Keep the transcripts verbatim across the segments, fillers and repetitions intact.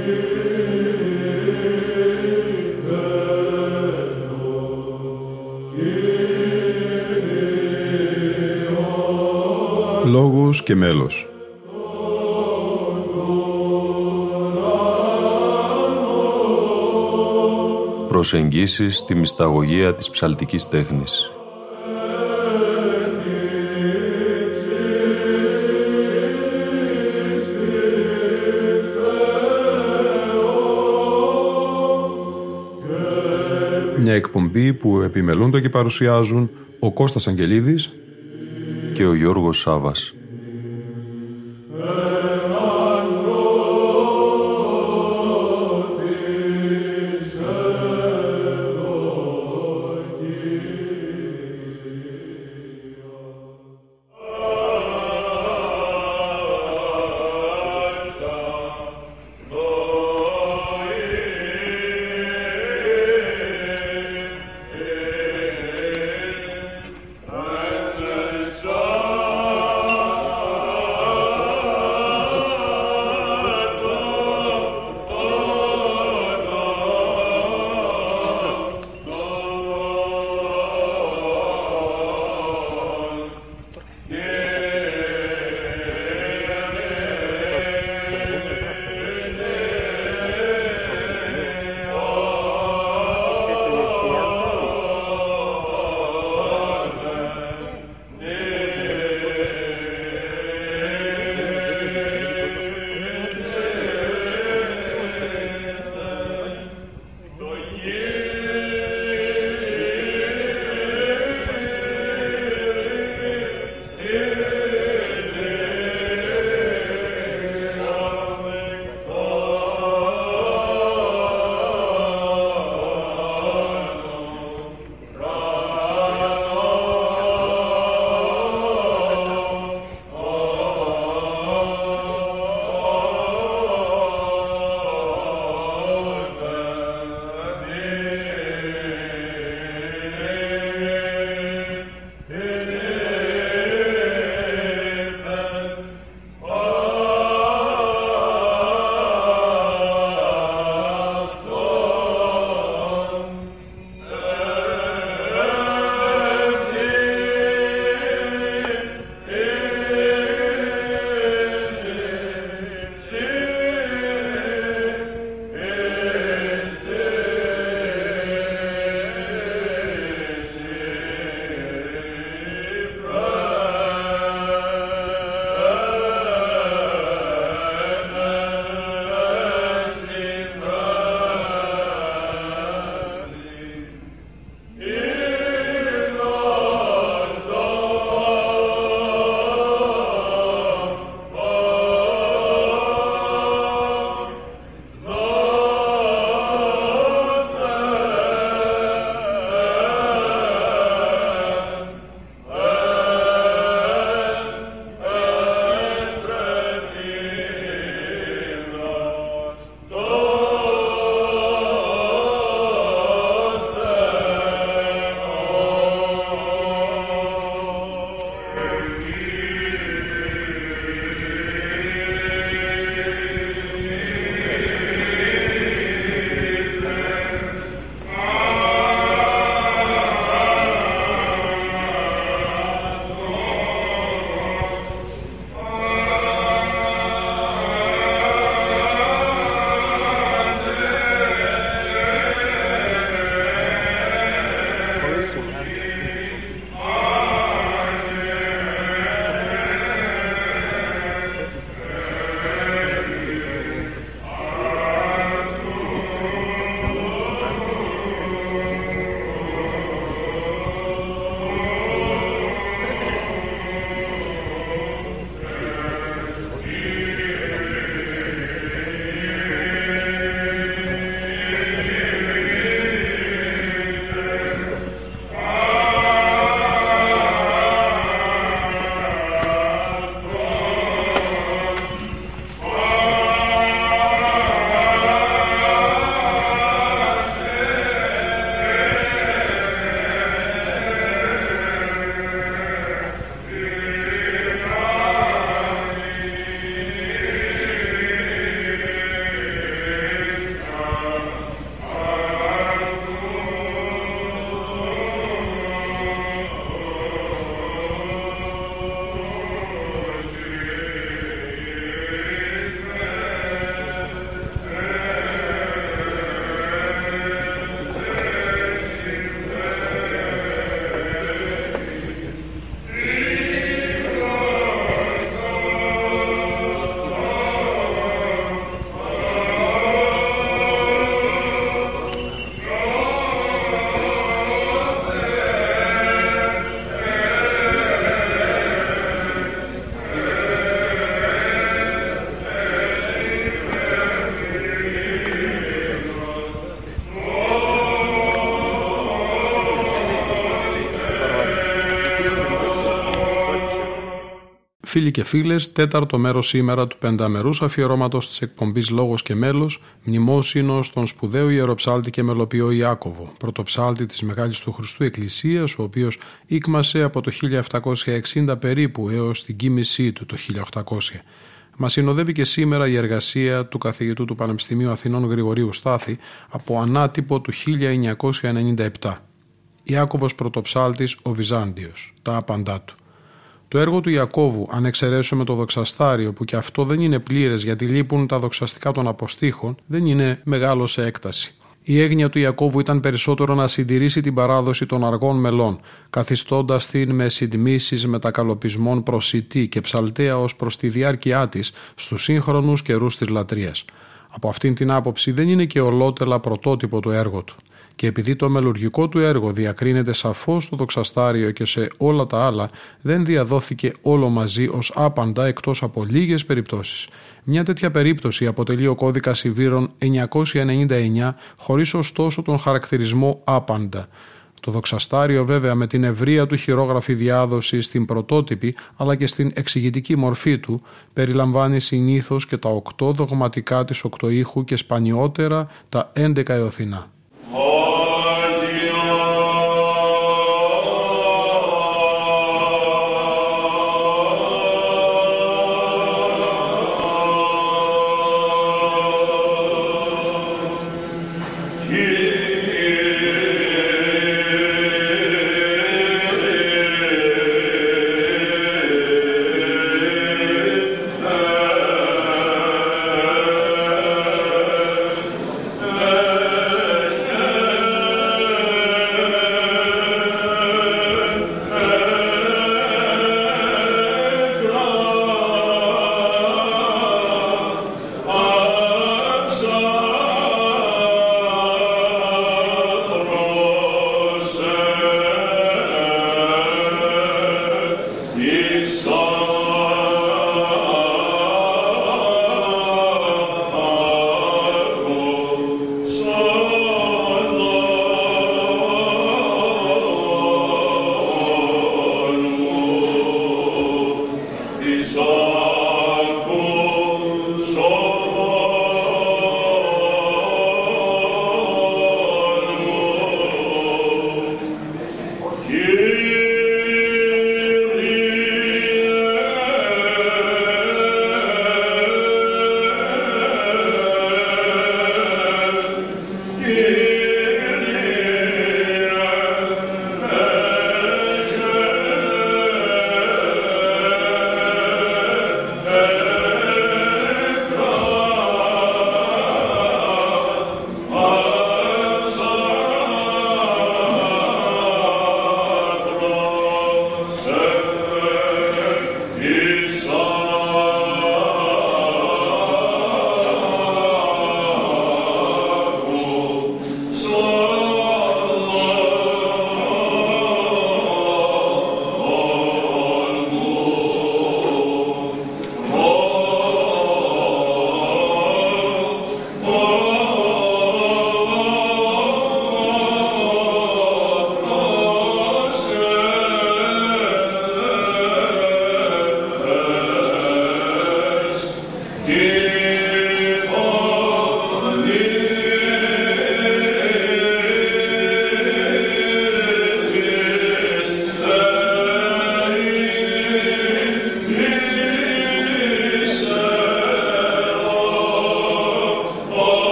Λόγος και μέλος. Προσεγγίσεις στη μυσταγωγία της ψαλτικής τέχνης. Μια εκπομπή που επιμελούνται και παρουσιάζουν ο Κώστας Αγγελίδης και ο Γιώργος Σάβας. Φίλοι και φίλες, τέταρτο μέρος σήμερα του πενταμερούς αφιερώματος της εκπομπής Λόγος και Μέλος, μνημόσυνο στον σπουδαίο ιεροψάλτη και μελοποιό Ιάκωβο, πρωτοψάλτη της Μεγάλης του Χριστού Εκκλησίας, ο οποίος ήκμασε από το χίλια επτακόσια εξήντα περίπου έως την κοίμησή του το χίλια οκτακόσια. Μας συνοδεύει και σήμερα η εργασία του καθηγητού του Πανεπιστημίου Αθηνών Γρηγορίου Στάθη από ανάτυπο του χίλια εννιακόσια ενενήντα επτά. Ιάκωβος πρωτοψάλτης ο Βυζάντιος, τα άπαντά του. Το έργο του Ιακώβου, αν εξαιρέσουμε το δοξαστάριο που και αυτό δεν είναι πλήρες γιατί λείπουν τα δοξαστικά των αποστήχων, δεν είναι μεγάλο σε έκταση. Η έγνοια του Ιακώβου ήταν περισσότερο να συντηρήσει την παράδοση των αργών μελών, καθιστώντας την με συντμήσεις μετακαλοπισμών προσιτή και ψαλτέα ως προς τη διάρκειά της στους σύγχρονους καιρούς της λατρείας. Από αυτήν την άποψη δεν είναι και ολότελα πρωτότυπο το έργο του. Και επειδή το μελουργικό του έργο διακρίνεται σαφώς στο δοξαστάριο και σε όλα τα άλλα, δεν διαδόθηκε όλο μαζί ως άπαντα εκτός από λίγες περιπτώσεις. Μια τέτοια περίπτωση αποτελεί ο κώδικας Σιβήρων εννιακόσια ενενήντα εννιά, χωρίς ωστόσο τον χαρακτηρισμό άπαντα. Το δοξαστάριο βέβαια με την ευρεία του χειρόγραφη διάδοση στην πρωτότυπη αλλά και στην εξηγητική μορφή του περιλαμβάνει συνήθως και τα οκτώ δογματικά της οκτωήχου και σπανιότερα τα έντεκα εωθινά.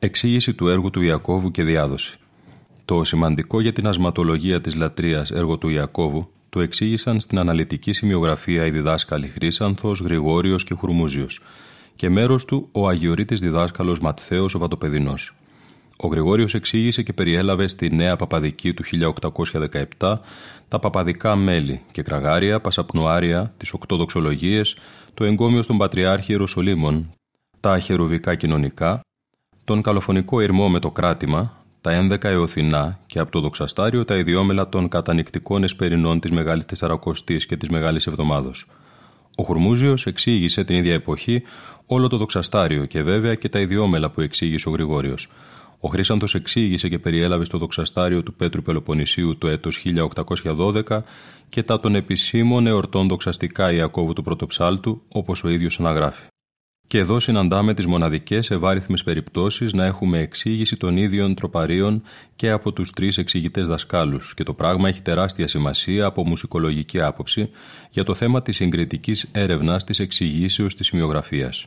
Εξήγηση του έργου του Ιακώβου και διάδοση. Το σημαντικό για την ασματολογία της λατρείας έργο του Ιακώβου το εξήγησαν στην αναλυτική σημειογραφία οι διδάσκαλοι Χρύσανθος, Γρηγόριος και Χουρμούζιος και μέρος του ο Αγιορείτης διδάσκαλος Ματθαίος ο Βατοπεδινός. Ο Γρηγόριος εξήγησε και περιέλαβε στη Νέα Παπαδική του χίλια οκτακόσια δεκαεπτά τα παπαδικά μέλη και κραγάρια, πασαπνοάρια, τις οκτώ δοξολογίες, το εγκόμιο στον Πατριάρχη Ιεροσολύμων, τα χερουβικά κοινωνικά, τον καλοφωνικό ηρμό με το κράτημα, τα ένδεκα εωθινά και από το δοξαστάριο τα ιδιόμελα των κατανυκτικών εσπερινών της Μεγάλης Τεσσαρακοστής και της Μεγάλης Εβδομάδος. Ο Χουρμούζιος εξήγησε την ίδια εποχή όλο το δοξαστάριο και βέβαια και τα ιδιόμελα που εξήγησε ο Γρηγόριος. Ο Χρύσανθος εξήγησε και περιέλαβε στο δοξαστάριο του Πέτρου Πελοποννησίου το έτος χίλια οκτακόσια δώδεκα και τα των επισήμων εορτών δοξαστικά Ιακώβου του Πρωτοψάλτου, όπως ο ίδιος αναγράφει. Και εδώ συναντάμε τις μοναδικές ευάριθμες περιπτώσεις να έχουμε εξήγηση των ίδιων τροπαρίων και από τους τρεις εξηγητές δασκάλους και το πράγμα έχει τεράστια σημασία από μουσικολογική άποψη για το θέμα της συγκριτικής έρευνας της εξηγήσεως της σημειογραφίας.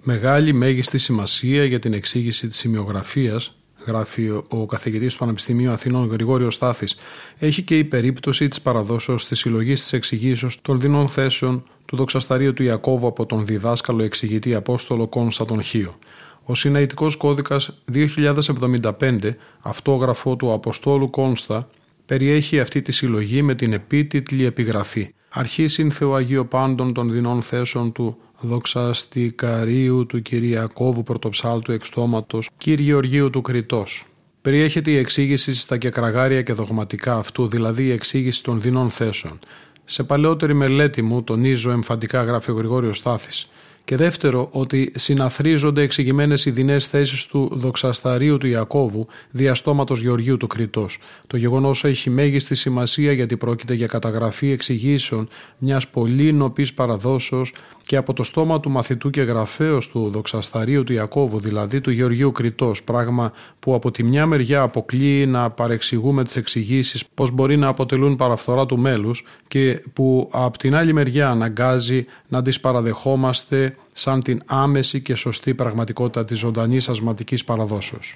Μεγάλη μέγιστη σημασία για την εξήγηση της σημειογραφίας, γράφει ο καθηγητής του Πανεπιστημίου Αθηνών Γρηγόριος Στάθης, έχει και η περίπτωση της παραδόσεως της συλλογής της εξηγήσεως των δεινών θέσεων του δοξασταρίου του Ιακώβου από τον διδάσκαλο εξηγητή Απόστολο Κόνστα τον Χίο. Ο Συναητικός Κώδικας δύο χιλιάδες εβδομήντα πέντε, αυτόγραφο του Αποστόλου Κόνστα, περιέχει αυτή τη συλλογή με την επίτιτλη επιγραφή «Αρχίσιν Θεοαγιοπάντων των δεινών θέσεων του δοξαστικαρίου του Κυριακόβου πρωτοψάλτου εξτόματος Κύριε Γεωργίου του Κρητός». Περιέχεται η εξήγηση στα κεκραγάρια και δογματικά αυτού, δηλαδή η εξήγηση των δεινών θέσεων. Σε παλαιότερη μελέτη μου τονίζω εμφαντικά, γράφει ο Γρηγόριος Στάθης. Και δεύτερο, ότι συναθρίζονται εξηγημένες οι δεινές θέσεις του δοξασταρίου του Ιακώβου διαστόματος Γεωργίου του Κρητός. Το γεγονός έχει μέγιστη σημασία γιατί πρόκειται για καταγραφή εξηγήσεων μιας πολύ νοπής παραδόσεως και από το στόμα του μαθητού και γραφέως του δοξασταρίου του Ιακώβου, δηλαδή του Γεωργίου Κρητός, πράγμα που από τη μια μεριά αποκλείει να παρεξηγούμε τις εξηγήσεις πως μπορεί να αποτελούν παραφθορά του μέλους και που από την άλλη μεριά αναγκάζει να τις παραδεχόμαστε σαν την άμεση και σωστή πραγματικότητα της ζωντανής ασματικής παραδόσεως.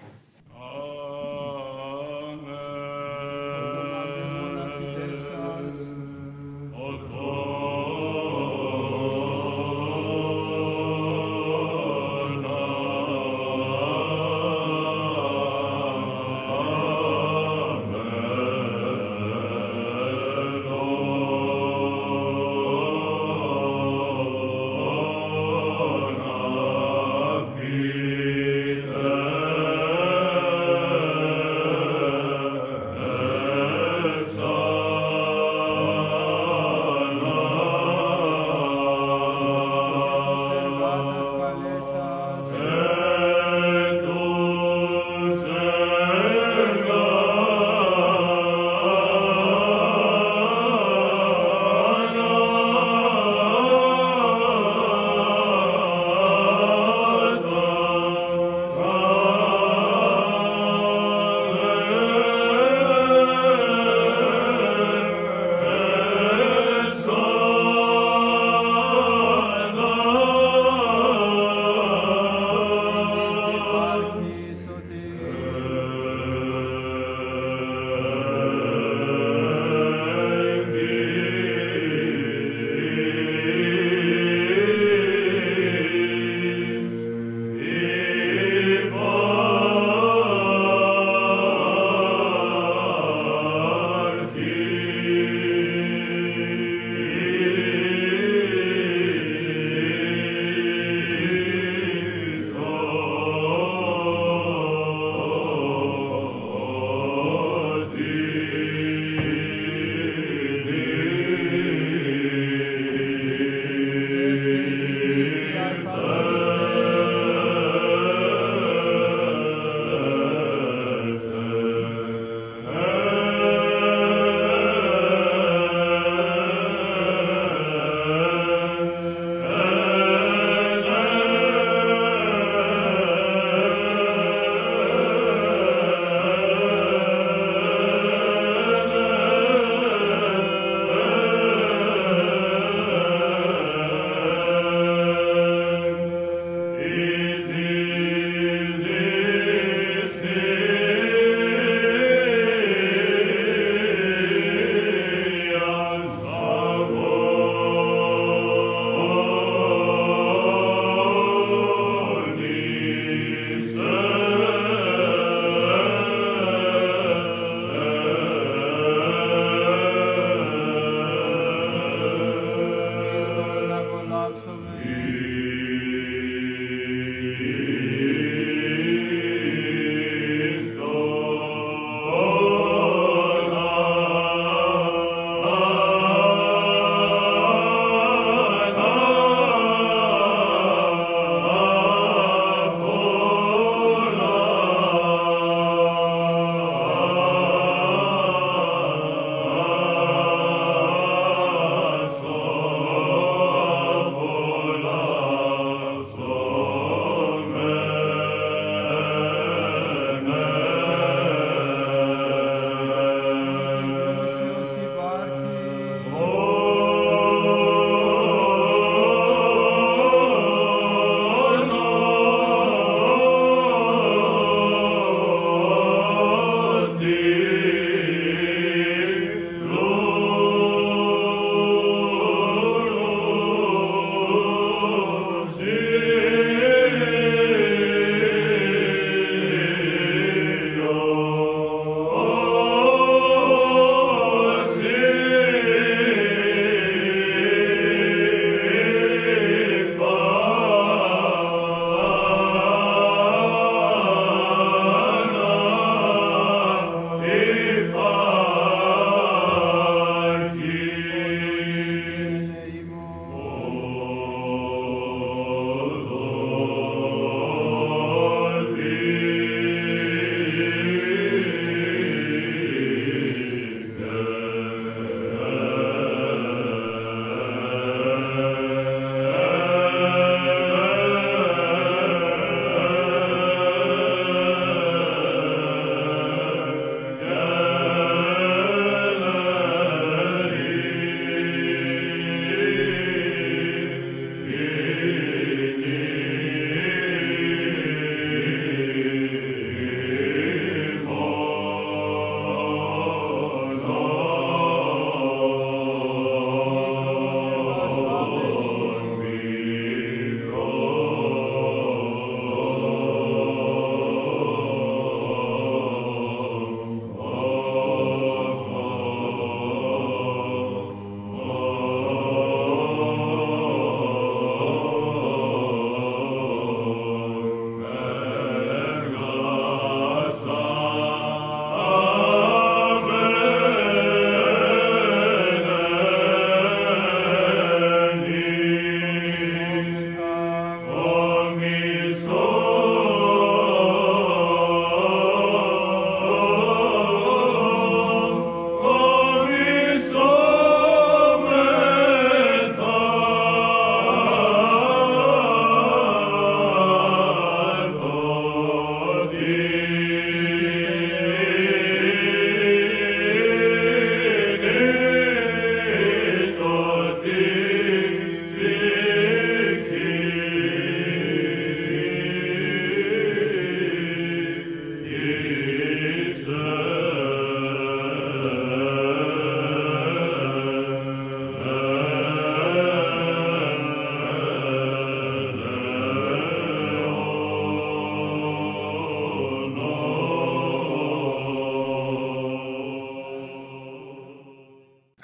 Amen.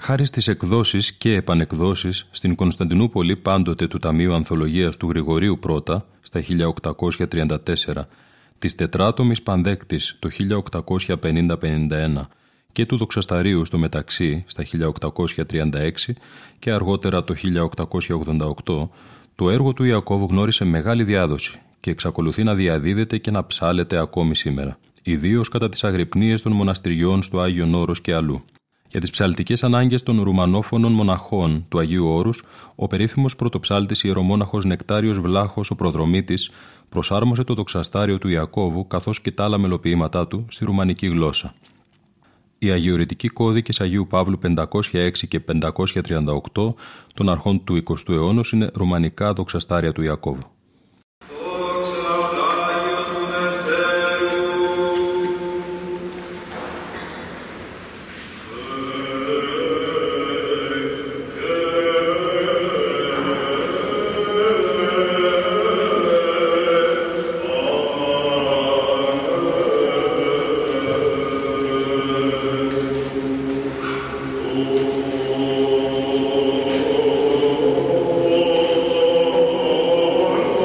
Χάρη στις εκδόσεις και επανεκδόσεις στην Κωνσταντινούπολη πάντοτε του Ταμείου Ανθολογίας του Γρηγορίου πρώτα στα χίλια οκτακόσια τριάντα τέσσερα, της Τετράτομης Πανδέκτης το χίλια οκτακόσια πενήντα πενήντα ένα και του Δοξασταρίου στο μεταξύ στα χίλια οκτακόσια τριάντα έξι και αργότερα το χίλια οκτακόσια ογδόντα οκτώ, το έργο του Ιακώβου γνώρισε μεγάλη διάδοση και εξακολουθεί να διαδίδεται και να ψάλεται ακόμη σήμερα, ιδίως κατά τις αγρυπνίες των μοναστηριών στο Άγιον Όρος και αλλού. Για τις ψαλτικές ανάγκες των ρουμανόφωνων μοναχών του Αγίου Όρους, ο περίφημος πρωτοψάλτης ιερομόναχος Νεκτάριος Βλάχος ο Προδρομήτης προσάρμοσε το δοξαστάριο του Ιακώβου καθώς και τα άλλα μελοποιήματά του στη ρουμανική γλώσσα. Οι αγιορητικοί κώδικες Αγίου Παύλου πεντακόσια έξι και πεντακόσια τριάντα οκτώ των αρχών του εικοστού αιώνα είναι ρουμανικά δοξαστάρια του Ιακώβου. Oh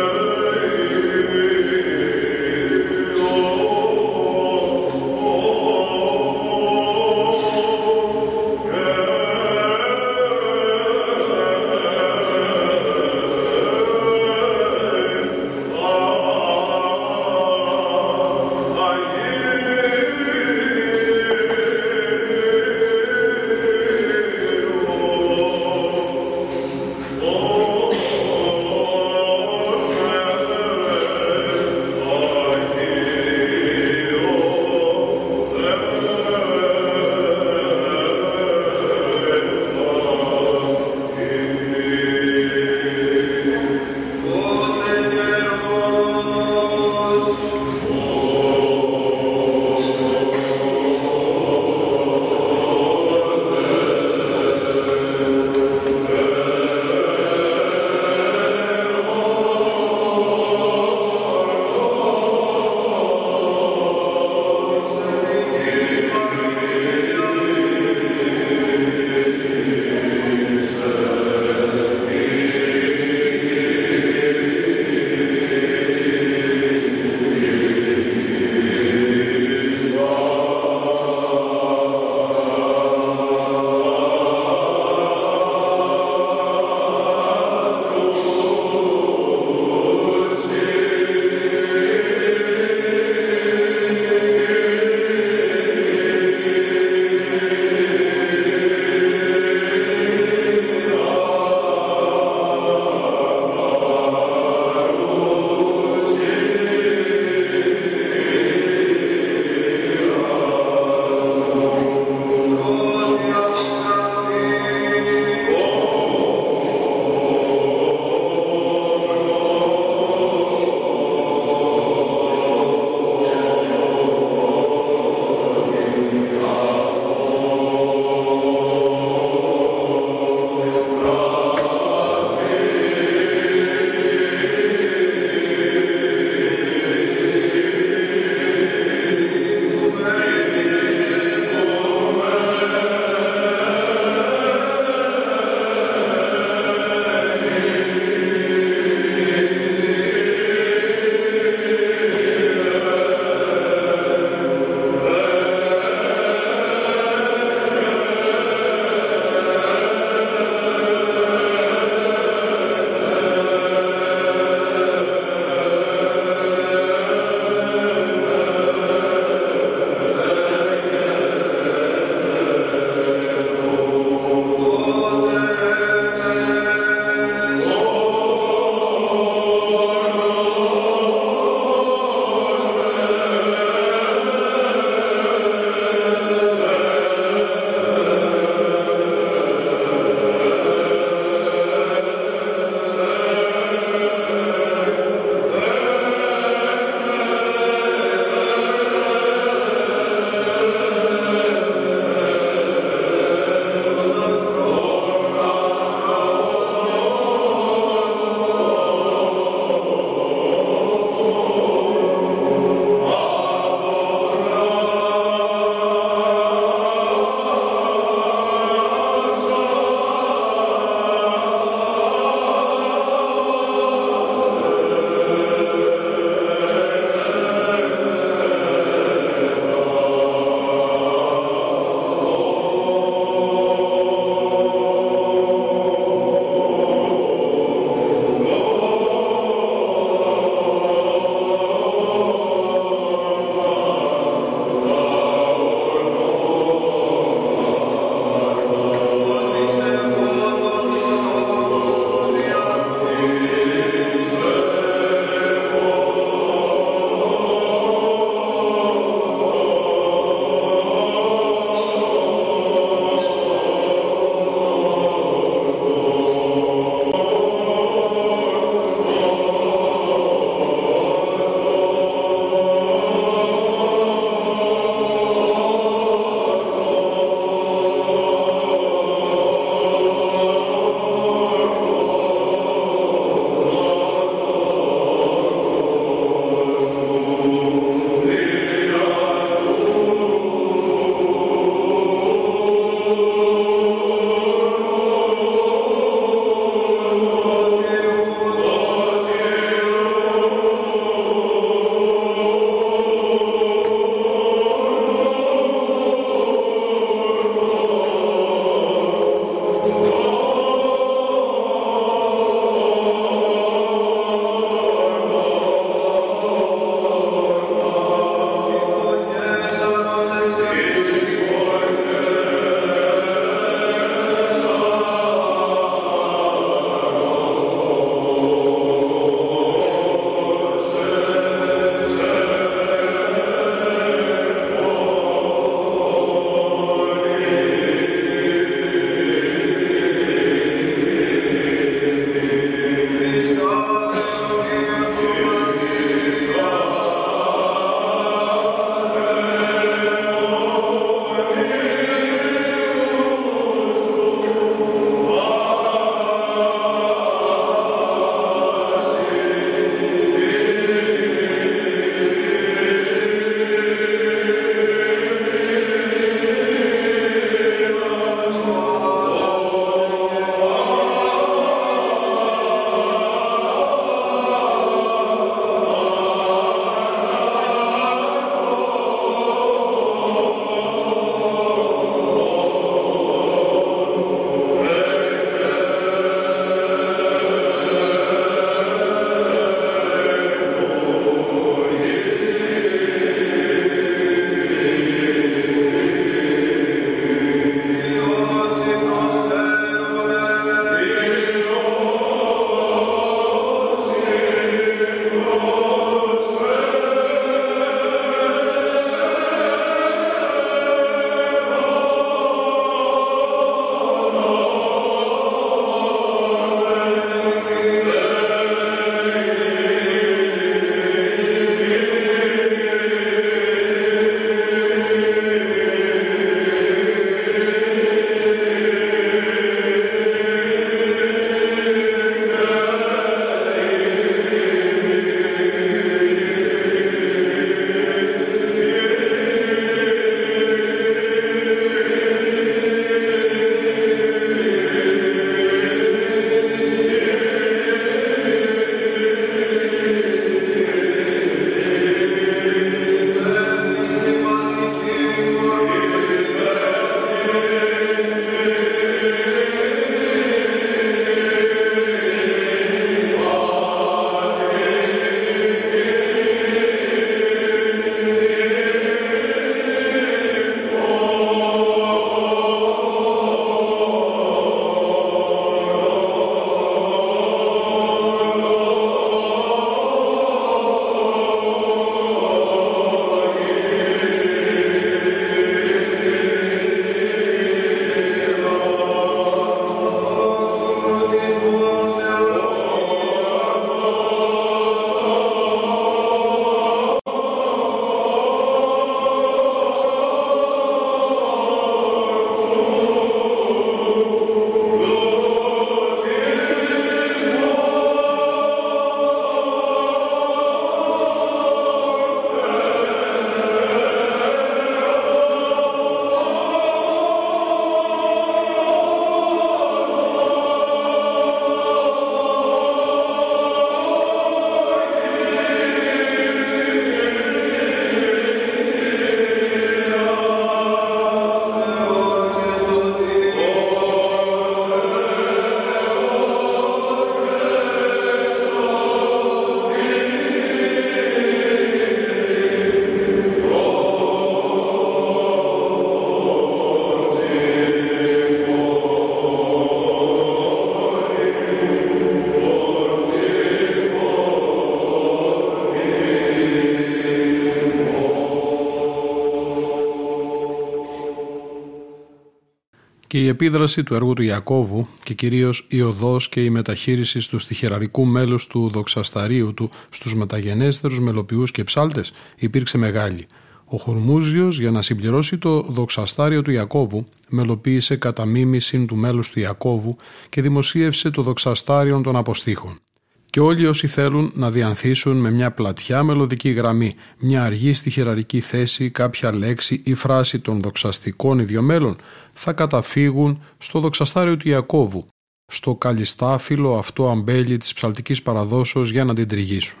Και η επίδραση του έργου του Ιακώβου και κυρίως η οδός και η μεταχείριση του στιχεραρικού μέλους του δοξασταρίου του στους μεταγενέστερους μελοποιούς και ψάλτες υπήρξε μεγάλη. Ο Χουρμούζιος, για να συμπληρώσει το δοξαστάριο του Ιακώβου, μελοποίησε κατά μίμησιν του μέλους του Ιακώβου και δημοσίευσε το δοξαστάριον των αποστήχων. Και όλοι όσοι θέλουν να διανθίσουν με μια πλατιά μελωδική γραμμή, μια αργή στιχεραρική θέση, κάποια λέξη ή φράση των δοξαστικών ιδιομέλων, θα καταφύγουν στο δοξαστάριο του Ιακώβου, στο καλιστάφυλλο αυτό αμπέλι της ψαλτικής παραδόσεως για να την τριγύσουν.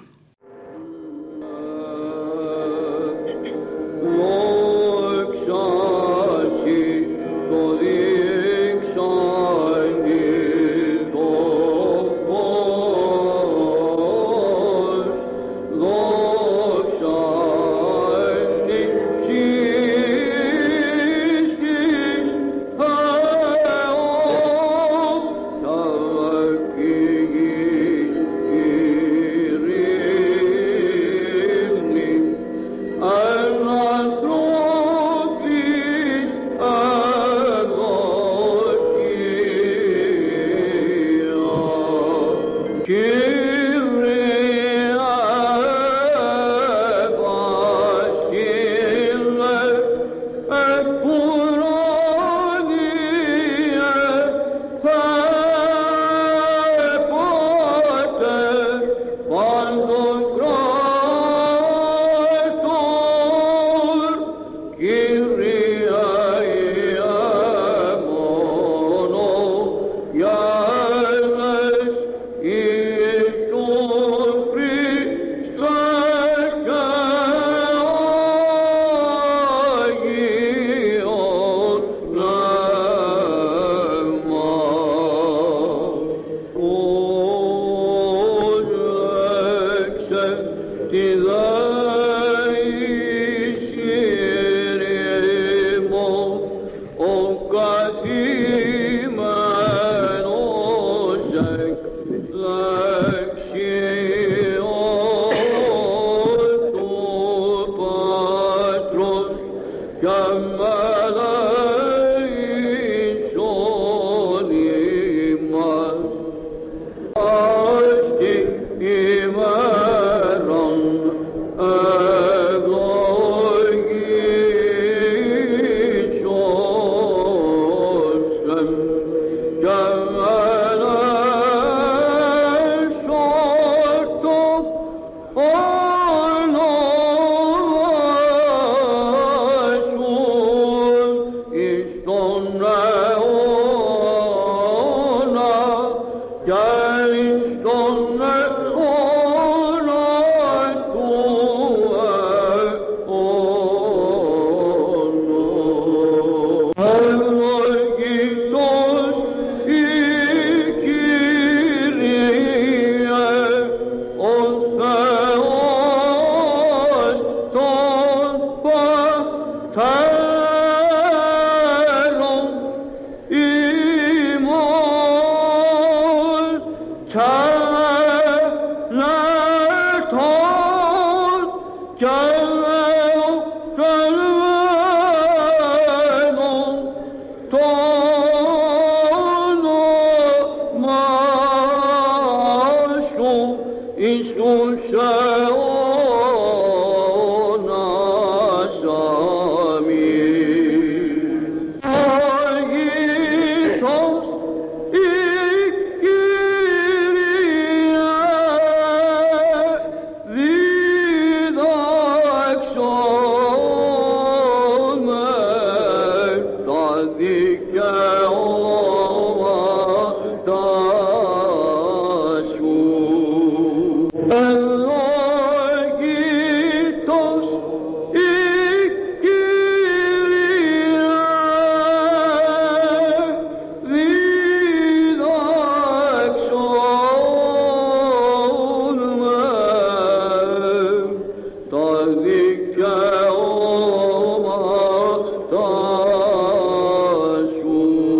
Δικαίωμα τα σου.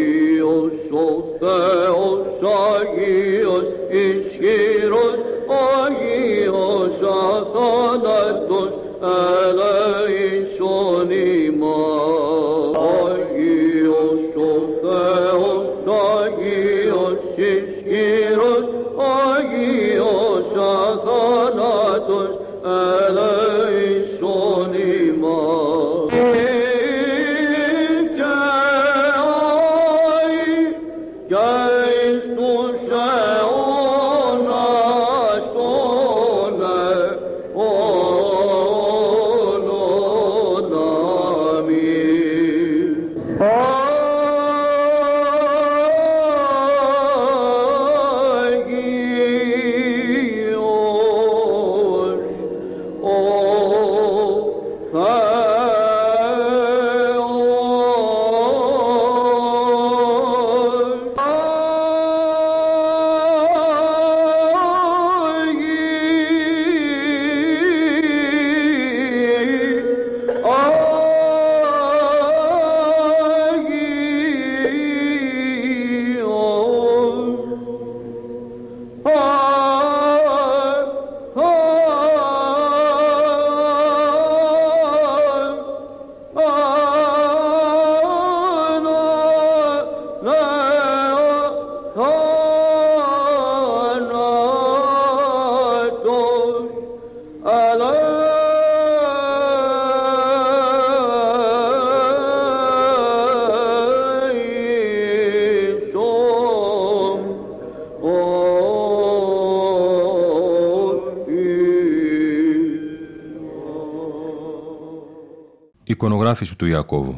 Εικονογράφηση του Ιακώβου.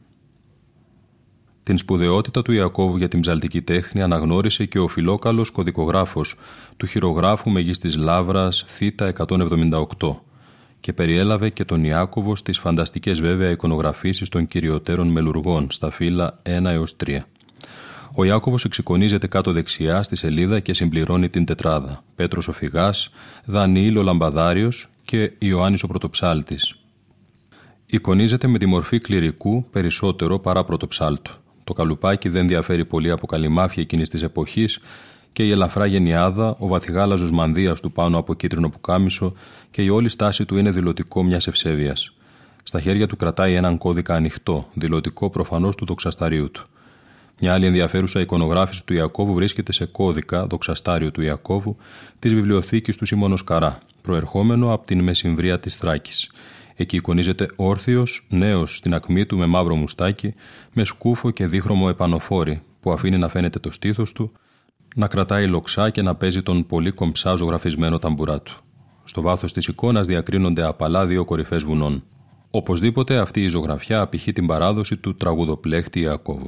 Την σπουδαιότητα του Ιακώβου για την ψαλτική τέχνη αναγνώρισε και ο φιλόκαλος κωδικογράφος του χειρογράφου Μεγίστης Λαύρας Θ εκατόν εβδομήντα οκτώ και περιέλαβε και τον Ιάκωβο στις φανταστικές βέβαια εικονογραφήσεις των κυριωτέρων μελουργών στα φύλλα ένα έως τρία. Ο Ιάκωβος εξεικονίζεται κάτω δεξιά στη σελίδα και συμπληρώνει την τετράδα. Πέτρος ο Φυγάς, Δανιήλ ο Λαμπαδάριος και Ιωάννης ο Πρωτοψάλτης. Εικονίζεται με τη μορφή κληρικού περισσότερο παρά πρωτοψάλτου. Το καλουπάκι δεν διαφέρει πολύ από καλυμάφια εκείνης της εποχής και η ελαφρά γενιάδα, ο βαθυγάλαζος μανδύας του πάνω από κίτρινο πουκάμισο και η όλη στάση του είναι δηλωτικό μιας ευσέβειας. Στα χέρια του κρατάει έναν κώδικα ανοιχτό, δηλωτικό προφανώς του δοξασταρίου του. Μια άλλη ενδιαφέρουσα εικονογράφηση του Ιακώβου βρίσκεται σε κώδικα, δοξαστάριο του Ιακώβου, της βιβλιοθήκης του Σιμώνος Καρά, προερχόμενο από την Μεσημβρία της Θράκης. Εκεί εικονίζεται όρθιος, νέος στην ακμή του με μαύρο μουστάκι, με σκούφο και δίχρωμο επανοφόρι, που αφήνει να φαίνεται το στήθος του, να κρατάει λοξά και να παίζει τον πολύ κομψά ζωγραφισμένο ταμπουρά του. Στο βάθος της εικόνας διακρίνονται απαλά δύο κορυφές βουνών. Οπωσδήποτε αυτή η ζωγραφιά απηχεί την παράδοση του τραγουδοπλέχτη Ιακώβου.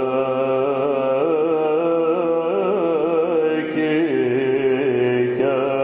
Yeah.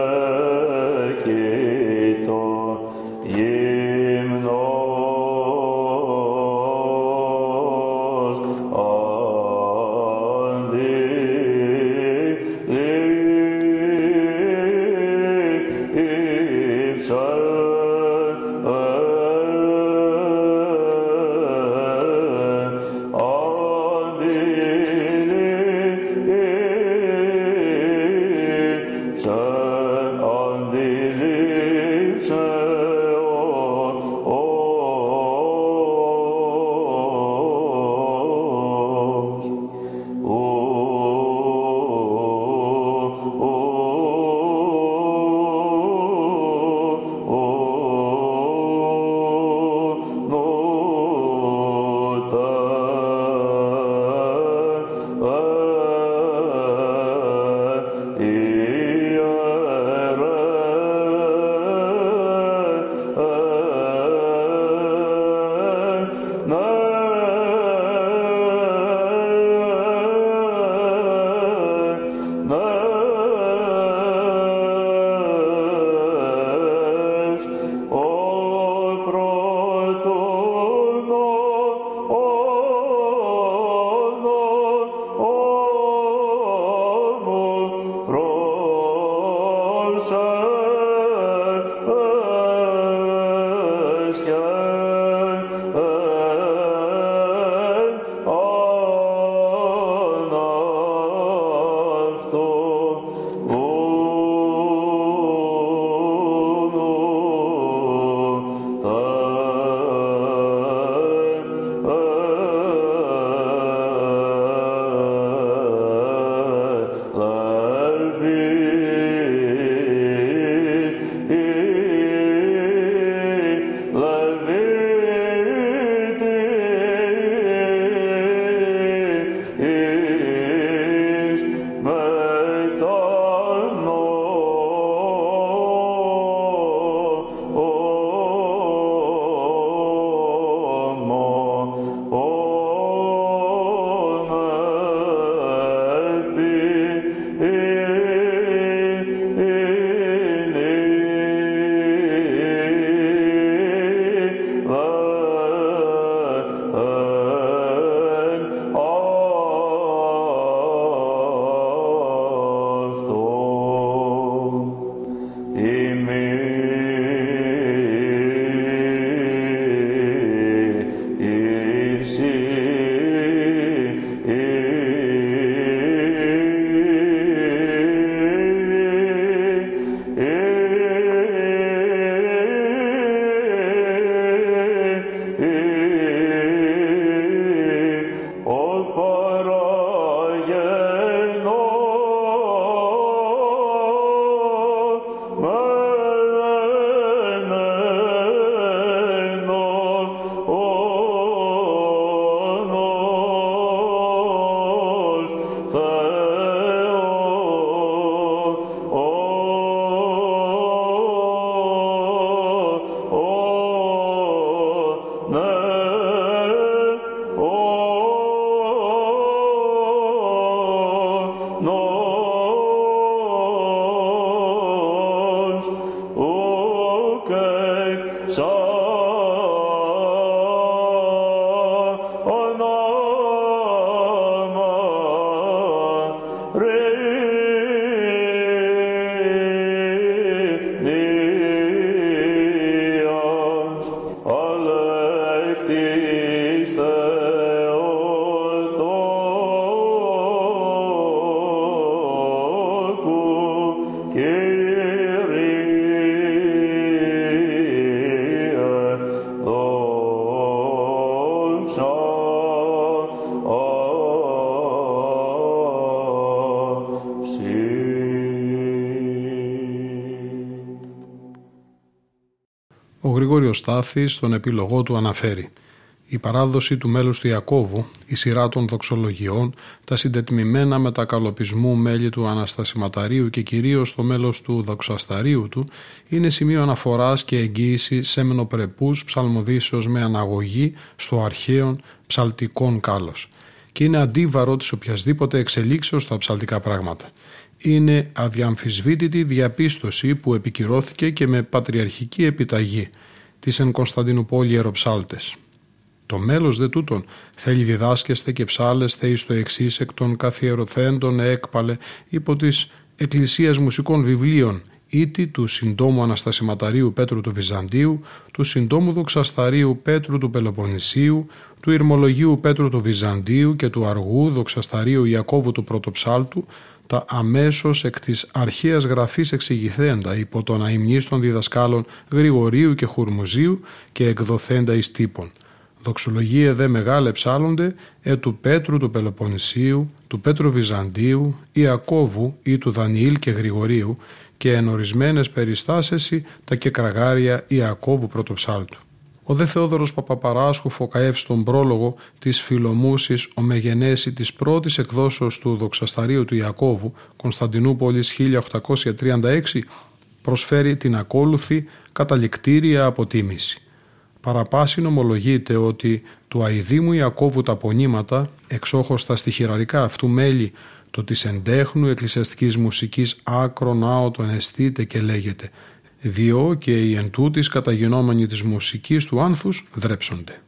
Γρηγόριος Στάθης στον επίλογό του αναφέρει: η παράδοση του μέλους του Ιακώβου, η σειρά των δοξολογιών, τα συντετμημένα μετακαλοπισμού μέλη του Αναστασιματαρίου και κυρίως το μέλος του δοξασταρίου του είναι σημείο αναφοράς και εγγύηση σέμενοπρεπούς ψαλμοδίσεως με αναγωγή στο αρχαίον ψαλτικόν κάλος και είναι αντίβαρο της οποιασδήποτε εξελίξεως στα ψαλτικά πράγματα. Είναι αδιαμφισβήτητη διαπίστωση που επικυρώθηκε και με πατριαρχική επιταγή της εν Κωνσταντινούπολη ιεροψάλτες. Το μέλος δε τούτον θέλει διδάσκεστε και ψάλεστε εις το εξής εκ των καθιερωθέντων έκπαλε υπό της Εκκλησίας Μουσικών Βιβλίων ήτι του Συντόμου Αναστασιματαρίου Πέτρου του Βυζαντίου, του Συντόμου Δοξασταρίου Πέτρου του Πελοποννησίου, του Ηρμολογίου Πέτρου του Βυζαντίου και του Αργού Δοξασταρίου Ιακώβου του Πρωτοψάλτου, τα αμέσως εκ της αρχαίας γραφής εξηγηθέντα υπό των αημνίστων διδασκάλων Γρηγορίου και Χουρμουζίου και εκδοθέντα εις τύπων. Δοξολογίε δε μεγάλε ψάλλονται ε του Πέτρου του Πελοποννησίου, του Πέτρου Βυζαντίου, Ιακώβου ή του Δανιήλ και Γρηγορίου και εν ορισμένες περιστάσεις τα κεκραγάρια Ιακώβου πρωτοψάλτου. Ο δε Θεόδωρος Παπαπαράσχου φωκαεύει στον πρόλογο της Φιλομούσης ομεγενέση της πρώτης εκδόσεως του δοξασταρίου του Ιακώβου, Κωνσταντινούπολης χίλια οκτακόσια τριάντα έξι, προσφέρει την ακόλουθη καταληκτήρια αποτίμηση. Παραπάσιν ομολογείται ότι του αηδήμου Ιακώβου τα πονήματα, εξόχως τα στιχηραρικά αυτού μέλη, το της εντέχνου εκκλησιαστικής μουσικής άκρον άωτον εστίτε και λέγεται, διό και οι εν τούτης καταγινόμενοι της μουσικής του άνθους δρέψονται.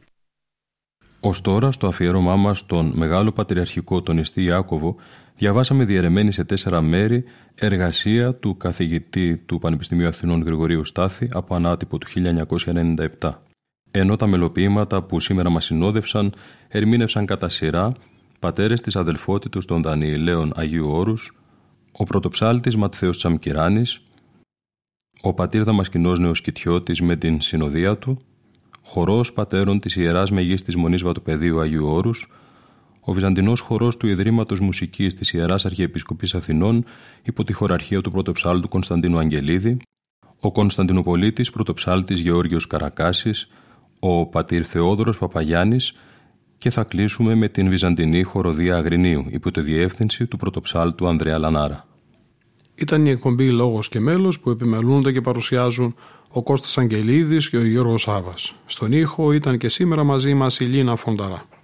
Ως τώρα, στο αφιέρωμά μας στον Μεγάλο Πατριαρχικό τονιστή Ιάκωβο, διαβάσαμε διαιρεμένη σε τέσσερα μέρη εργασία του καθηγητή του Πανεπιστημίου Αθηνών Γρηγορίου Στάθη από ανάτυπο του χίλια εννιακόσια ενενήντα επτά. Ενώ τα μελοποιήματα που σήμερα μας συνόδευσαν ερμήνευσαν κατά σειρά πατέρες της αδελφότητος των Δανιηλαίων Αγίου Όρους, ο πρωτοψάλτης Ματθαίος Τσαμκυράνης, ο πατήρ Δαμασκηνός Νεοσκητιώτης με την συνοδεία του, χορός πατέρων της Ιεράς Μεγής της Μονής Βατοπεδίου Αγίου Όρους, ο Βυζαντινός χορός του Ιδρύματος Μουσικής της Ιεράς Αρχιεπισκοπής Αθηνών υπό τη χωραρχία του πρωτοψάλτου Κωνσταντίνου Αγγελίδη, ο Κωνσταντινοπολίτης πρωτοψάλτης Γεώργιος Καρακάσης, ο πατήρ Θεόδωρος Παπαγιάννης και θα κλείσουμε με την Βυζαντινή χοροδία Αγρινίου υπό τη διεύθυνση του πρωτοψάλτου Ανδρέα Λανάρα. Ήταν η εκπομπή Λόγος και Μέλος που επιμελούνται και παρουσιάζουν ο Κώστας Αγγελίδης και ο Γιώργος Σάβας. Στον ήχο ήταν και σήμερα μαζί μας η Λίνα Φονταρά.